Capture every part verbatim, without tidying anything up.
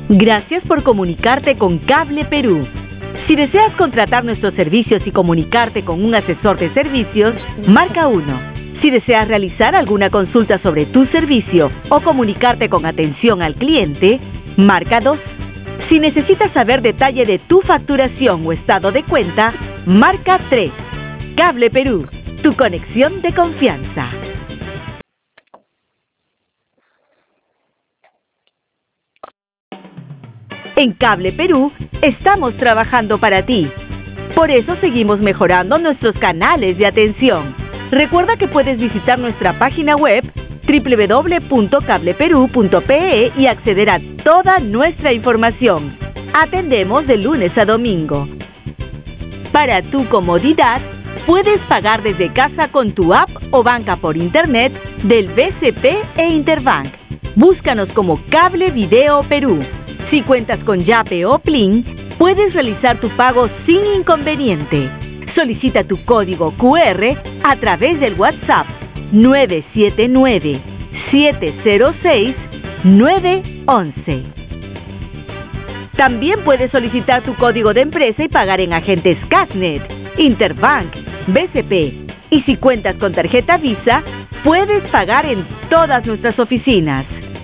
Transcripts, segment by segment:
Gracias por comunicarte con Cable Perú. Si deseas contratar nuestros servicios y comunicarte con un asesor de servicios, marca uno. Si deseas realizar alguna consulta sobre tu servicio o comunicarte con atención al cliente, marca dos. Si necesitas saber detalle de tu facturación o estado de cuenta, marca tres. Cable Perú, tu conexión de confianza. En Cable Perú estamos trabajando para ti. Por eso seguimos mejorando nuestros canales de atención. Recuerda que puedes visitar nuestra página web doble u doble u doble u punto cable perú punto pe e y acceder a toda nuestra información. Atendemos de lunes a domingo. Para tu comodidad, puedes pagar desde casa con tu app o banca por internet del B C P e Interbank. Búscanos como Cable Video Perú. Si cuentas con Yape o Plin, puedes realizar tu pago sin inconveniente. Solicita tu código cu erre a través del WhatsApp nueve siete nueve, siete cero seis, nueve once. También puedes solicitar tu código de empresa y pagar en agentes Casnet, Interbank, B C P. Y si cuentas con tarjeta Visa, puedes pagar en todas nuestras oficinas.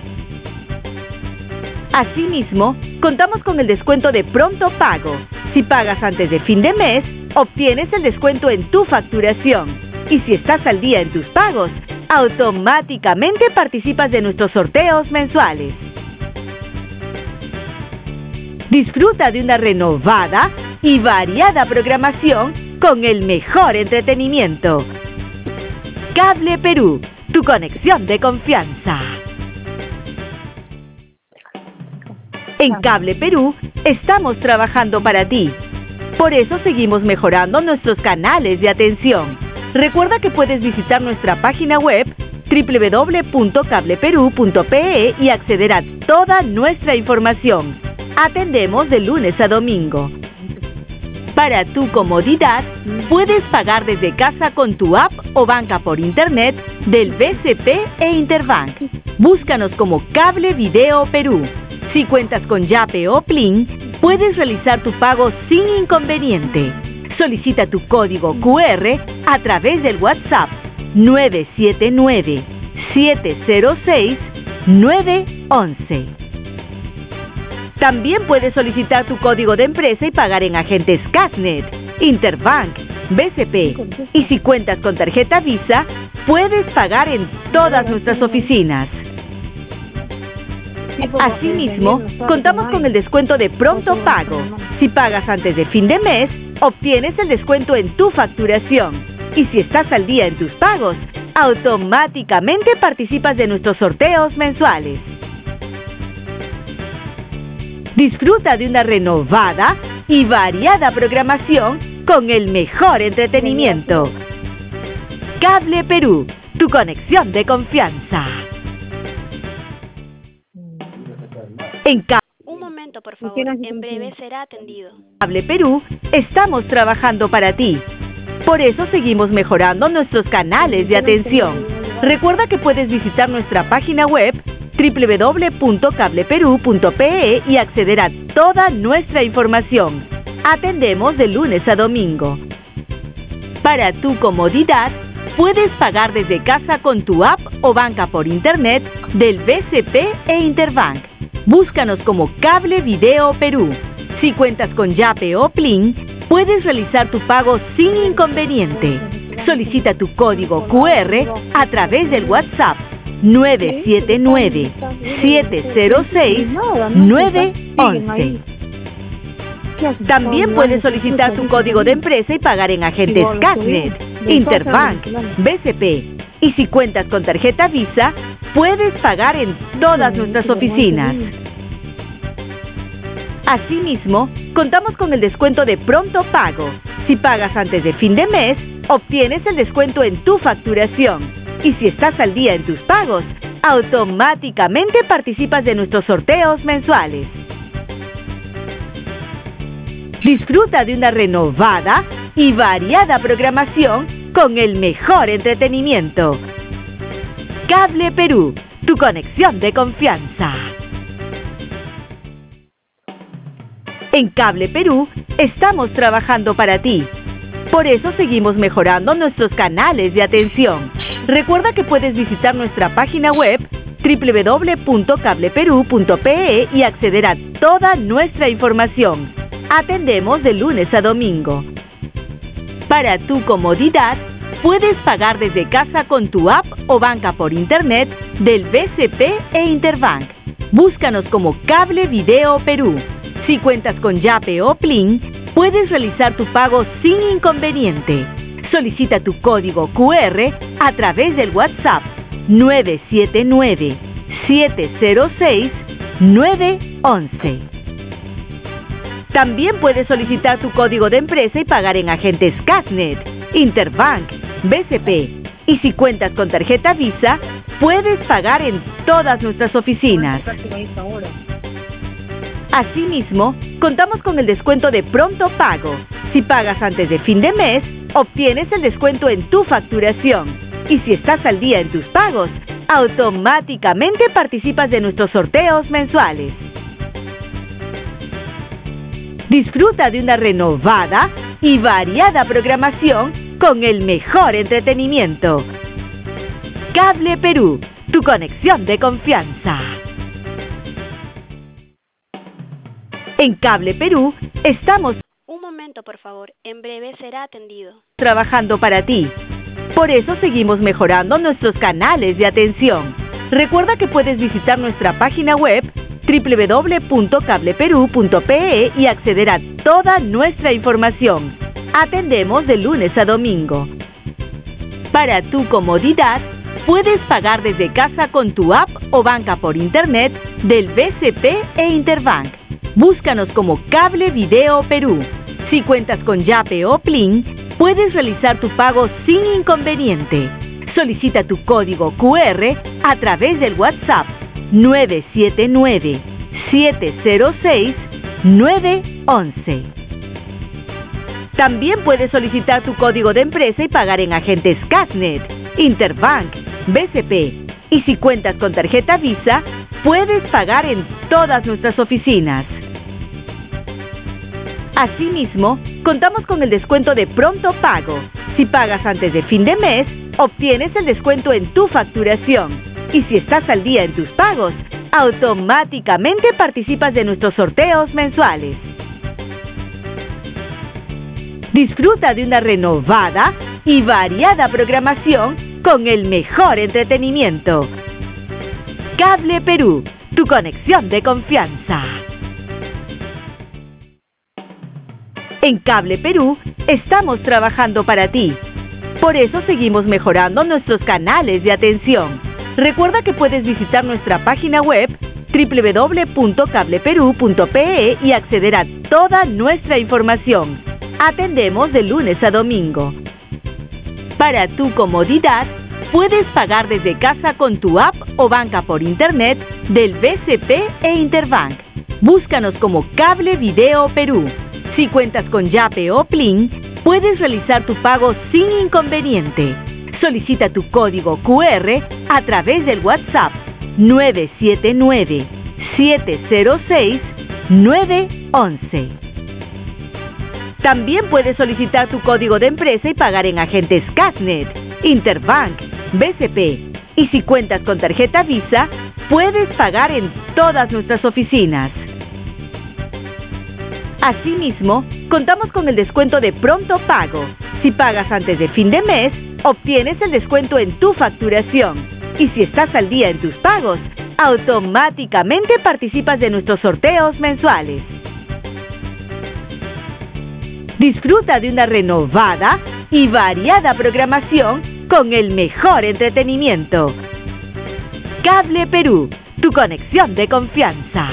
Asimismo, contamos con el descuento de pronto pago. Si pagas antes de fin de mes, obtienes el descuento en tu facturación. Y si estás al día en tus pagos, automáticamente participas de nuestros sorteos mensuales. Disfruta de una renovada y variada programación con el mejor entretenimiento. Cable Perú, tu conexión de confianza. En Cable Perú estamos trabajando para ti. Por eso seguimos mejorando nuestros canales de atención. Recuerda que puedes visitar nuestra página web doble u doble u doble u punto cable perú punto pe e y acceder a toda nuestra información. Atendemos de lunes a domingo. Para tu comodidad, puedes pagar desde casa con tu app o banca por internet del B C P e Interbank. Búscanos como Cable Video Perú. Si cuentas con Yape o Plin, puedes realizar tu pago sin inconveniente. Solicita tu código cu erre a través del WhatsApp nueve siete nueve, siete cero seis, nueve once. También puedes solicitar tu código de empresa y pagar en agentes Casnet, Interbank, B C P. Y si cuentas con tarjeta Visa, puedes pagar en todas nuestras oficinas. Asimismo, contamos con el descuento de pronto pago. Si pagas antes de fin de mes, obtienes el descuento en tu facturación. Y si estás al día en tus pagos, automáticamente participas de nuestros sorteos mensuales. Disfruta de una renovada y variada programación con el mejor entretenimiento. Cable Perú, tu conexión de confianza. En Cable Un momento, por favor. En breve será atendido. Cable Perú estamos trabajando para ti. Por eso seguimos mejorando nuestros canales de atención. Recuerda que puedes visitar nuestra página web doble u doble u doble u punto cable perú punto pe e y acceder a toda nuestra información. Atendemos de lunes a domingo. Para tu comodidad, puedes pagar desde casa con tu app o banca por internet del B C P e Interbank. Búscanos como Cable Video Perú. Si cuentas con Yape o Plin, puedes realizar tu pago sin inconveniente. Solicita tu código cu erre a través del WhatsApp nueve siete nueve, siete cero seis, nueve once. También puedes solicitar tu código de empresa y pagar en agentes Casnet, Interbank, B C P. Y si cuentas con tarjeta Visa, puedes pagar en todas nuestras oficinas. Asimismo, contamos con el descuento de pronto pago. Si pagas antes de fin de mes, obtienes el descuento en tu facturación. Y si estás al día en tus pagos, automáticamente participas de nuestros sorteos mensuales. Disfruta de una renovada y variada programación con el mejor entretenimiento. Cable Perú, tu conexión de confianza. En Cable Perú estamos trabajando para ti. Por eso seguimos mejorando nuestros canales de atención. Recuerda que puedes visitar nuestra página web doble u doble u doble u punto cable perú punto pe e y acceder a toda nuestra información. Atendemos de lunes a domingo. Para tu comodidad, puedes pagar desde casa con tu app o banca por internet del B C P e Interbank. Búscanos como Cable Video Perú. Si cuentas con Yape o Plin, puedes realizar tu pago sin inconveniente. Solicita tu código cu erre a través del WhatsApp nueve siete nueve, siete cero seis, nueve once. También puedes solicitar tu código de empresa y pagar en agentes Casnet, Interbank, B C P. Y si cuentas con tarjeta Visa, puedes pagar en todas nuestras oficinas. Asimismo, contamos con el descuento de pronto pago. Si pagas antes de fin de mes, obtienes el descuento en tu facturación. Y si estás al día en tus pagos, automáticamente participas de nuestros sorteos mensuales. Disfruta de una renovada y variada programación con el mejor entretenimiento. Cable Perú, tu conexión de confianza. En Cable Perú estamos... Un momento, por favor. En breve será atendido. Trabajando para ti. Por eso seguimos mejorando nuestros canales de atención. Recuerda que puedes visitar nuestra página web doble u doble u doble u punto cable perú punto pe e y acceder a toda nuestra información. Atendemos de lunes a domingo. Para tu comodidad, puedes pagar desde casa con tu app o banca por internet del B C P e Interbank. Búscanos como Cable Video Perú. Si cuentas con Yape o Plin, puedes realizar tu pago sin inconveniente. Solicita tu código cu erre a través del WhatsApp nueve siete nueve, siete cero seis, nueve once. También puedes solicitar tu código de empresa y pagar en agentes Casnet, Interbank, B C P. Y si cuentas con tarjeta Visa, puedes pagar en todas nuestras oficinas. Asimismo, contamos con el descuento de pronto pago. Si pagas antes de fin de mes, obtienes el descuento en tu facturación. Y si estás al día en tus pagos, automáticamente participas de nuestros sorteos mensuales. Disfruta de una renovada y variada programación con el mejor entretenimiento. Cable Perú, tu conexión de confianza. En Cable Perú estamos trabajando para ti. Por eso seguimos mejorando nuestros canales de atención. Recuerda que puedes visitar nuestra página web doble u doble u doble u punto cable perú punto pe e y acceder a toda nuestra información. Atendemos de lunes a domingo. Para tu comodidad, puedes pagar desde casa con tu app o banca por internet del B C P e Interbank. Búscanos como Cable Video Perú. Si cuentas con Yape o Plin, puedes realizar tu pago sin inconveniente. Solicita tu código cu erre a través del WhatsApp nueve siete nueve, siete cero seis, nueve once. También puedes solicitar tu código de empresa y pagar en agentes Casnet, Interbank, B C P. Y si cuentas con tarjeta Visa, puedes pagar en todas nuestras oficinas. Asimismo, contamos con el descuento de pronto pago. Si pagas antes de fin de mes, obtienes el descuento en tu facturación. Y si estás al día en tus pagos, automáticamente participas de nuestros sorteos mensuales. Disfruta de una renovada y variada programación con el mejor entretenimiento. Cable Perú, tu conexión de confianza.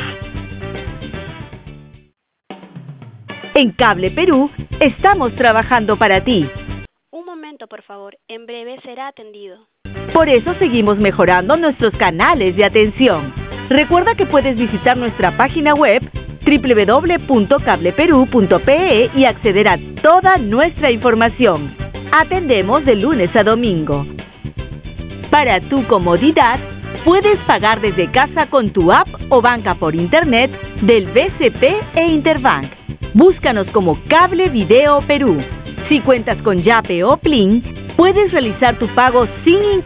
En Cable Perú estamos trabajando para ti. Un momento, por favor. En breve será atendido. Por eso seguimos mejorando nuestros canales de atención. Recuerda que puedes visitar nuestra página web doble u doble u doble u punto cable perú punto pe e y acceder a toda nuestra información. Atendemos de lunes a domingo. Para tu comodidad, puedes pagar desde casa con tu app o banca por internet del B C P e Interbank. Búscanos como Cable Video Perú. Si cuentas con Yape o Plin, puedes realizar tu pago sin